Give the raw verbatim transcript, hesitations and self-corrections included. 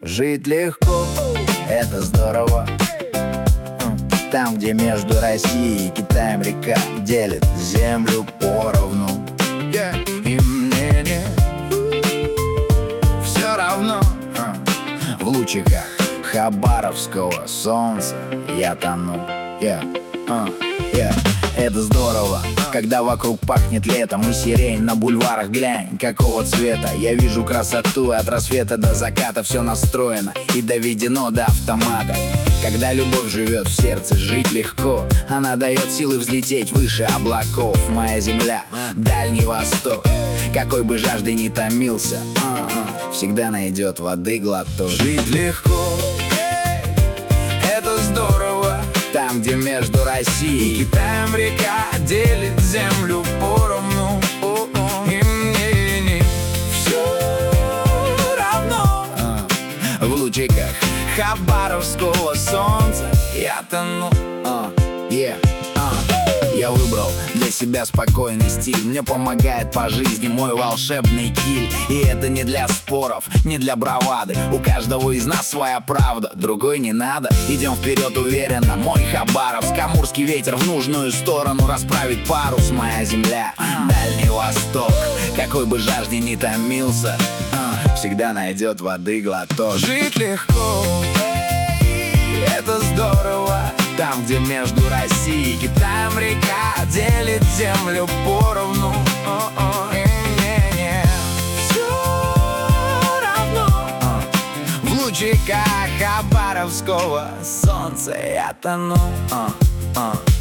Жить легко, это здорово. Там, где между Россией и Китаем река делит землю поровну. yeah. И мне не все равно. В лучиках хабаровского солнца я тону. yeah. uh. yeah. Это здорово, когда вокруг пахнет летом и сирень на бульварах. Глянь, какого цвета. Я вижу красоту, от рассвета до заката все настроено и доведено до автомата. Когда любовь живет в сердце, жить легко. Она дает силы взлететь выше облаков. Моя земля, Дальний Восток. Какой бы жаждой ни томился, а-а, всегда найдет воды глоток. Жить легко, это здорово. Там, где между Россией и Китаем река делит землю поровну. И мне не все равно. а, В лучиках хабаровского солнца я тону. uh, yeah. uh. Я выбрал для себя спокойный стиль. Мне помогает по жизни мой волшебный киль. И это не для споров, не для бравады. У каждого из нас своя правда, другой не надо. Идем вперед уверенно, мой Хабаровск. Амурский ветер в нужную сторону расправит парус. Моя земля, Дальний Восток. Какой бы жажде ни томился, uh, всегда найдет воды глоток. Жить легко, это здорово. Там, где между Россией и Китаем река делит землю поровну. И мне не все равно. В лучиках хабаровского солнца я тону.